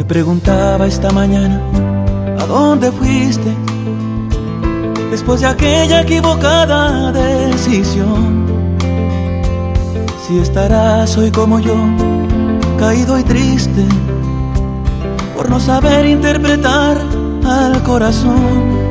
preguntaba esta mañana, ¿a dónde fuiste? Después de aquella equivocada decisión. Si estarás hoy como yo, caído y triste, por no saber interpretar al corazón.